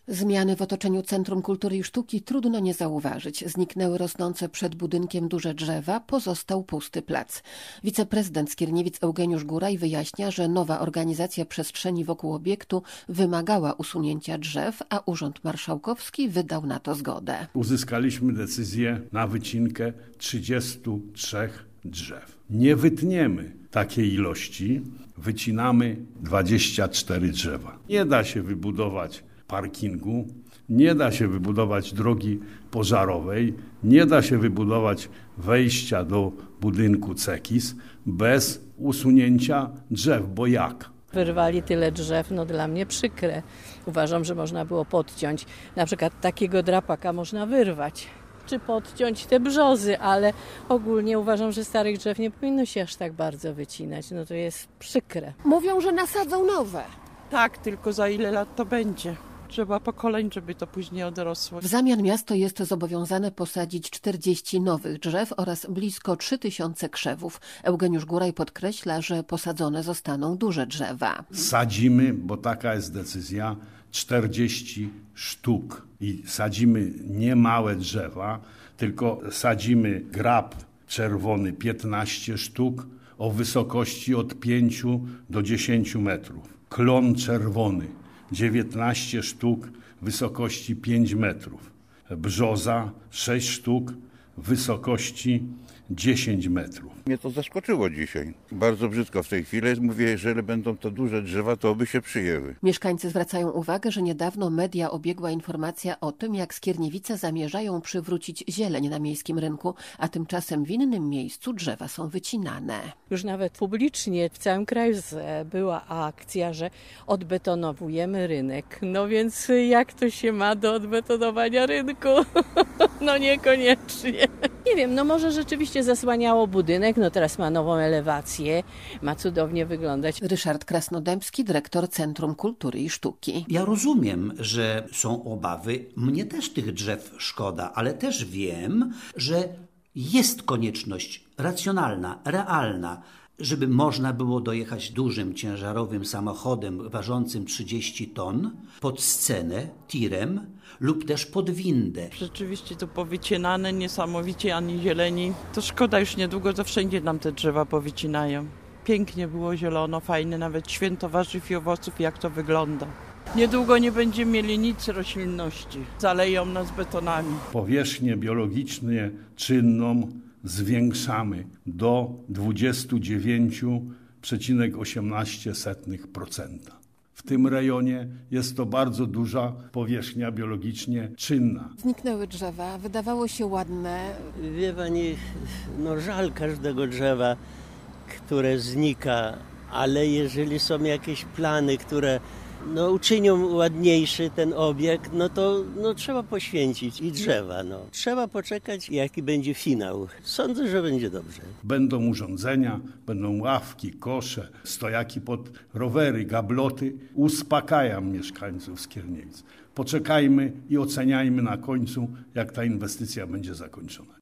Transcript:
Zmiany w otoczeniu Centrum Kultury i Sztuki trudno nie zauważyć. Zniknęły rosnące przed budynkiem duże drzewa, pozostał pusty plac. Wiceprezydent Skierniewic Eugeniusz Góraj wyjaśnia, że nowa organizacja przestrzeni wokół obiektu wymagała usunięcia drzew, a Urząd Marszałkowski wydał na to zgodę. Uzyskaliśmy decyzję na wycinkę 33 drzew. Nie wytniemy takiej ilości, wycinamy 24 drzewa. Nie da się wybudować parkingu, nie da się wybudować drogi pożarowej, nie da się wybudować wejścia do budynku CEKiS bez usunięcia drzew, bo jak? Wyrwali tyle drzew, dla mnie przykre. Uważam, że można było podciąć. Na przykład takiego drapaka można wyrwać, czy podciąć te brzozy, ale ogólnie uważam, że starych drzew nie powinno się aż tak bardzo wycinać. To jest przykre. Mówią, że nasadzą nowe. Tak, tylko za ile lat to będzie? Trzeba pokoleń, żeby to później odrosło. W zamian miasto jest zobowiązane posadzić 40 nowych drzew oraz blisko 3000 krzewów. Eugeniusz Góraj podkreśla, że posadzone zostaną duże drzewa. Sadzimy, bo taka jest decyzja, 40 sztuk i sadzimy nie małe drzewa, tylko sadzimy grab czerwony 15 sztuk o wysokości od 5 do 10 metrów. Klon czerwony 19 sztuk wysokości 5 metrów. Brzoza 6 sztuk wysokości 10 metrów. Mnie to zaskoczyło dzisiaj. Bardzo brzydko w tej chwili. Mówię, jeżeli będą to duże drzewa, to oby się przyjęły. Mieszkańcy zwracają uwagę, że niedawno media obiegła informacja o tym, jak Skierniewice zamierzają przywrócić zieleń na miejskim rynku, a tymczasem w innym miejscu drzewa są wycinane. Już nawet publicznie w całym kraju była akcja, że odbetonowujemy rynek. Więc jak to się ma do odbetonowania rynku? Niekoniecznie. Nie wiem, może rzeczywiście zasłaniało budynek, teraz ma nową elewację, ma cudownie wyglądać. Ryszard Krasnodębski, dyrektor Centrum Kultury i Sztuki. Ja rozumiem, że są obawy, mnie też tych drzew szkoda, ale też wiem, że jest konieczność racjonalna, realna, żeby można było dojechać dużym, ciężarowym samochodem ważącym 30 ton pod scenę, tirem lub też pod windę. Rzeczywiście to powycinane niesamowicie, ani zieleni. To szkoda, już niedługo to wszędzie nam te drzewa powycinają. Pięknie było zielono, fajne, nawet święto warzyw i owoców, jak to wygląda. Niedługo nie będziemy mieli nic roślinności. Zaleją nas betonami. Powierzchnię biologicznie czynną zwiększamy do 29,18%. W tym rejonie jest to bardzo duża powierzchnia biologicznie czynna. Zniknęły drzewa, wydawało się ładne. Wie pani, żal każdego drzewa, które znika, ale jeżeli są jakieś plany, które uczynią ładniejszy ten obiekt, to trzeba poświęcić i drzewa. Trzeba poczekać, jaki będzie finał. Sądzę, że będzie dobrze. Będą urządzenia, będą ławki, kosze, stojaki pod rowery, gabloty. Uspokajam mieszkańców Skierniewic. Poczekajmy i oceniajmy na końcu, jak ta inwestycja będzie zakończona.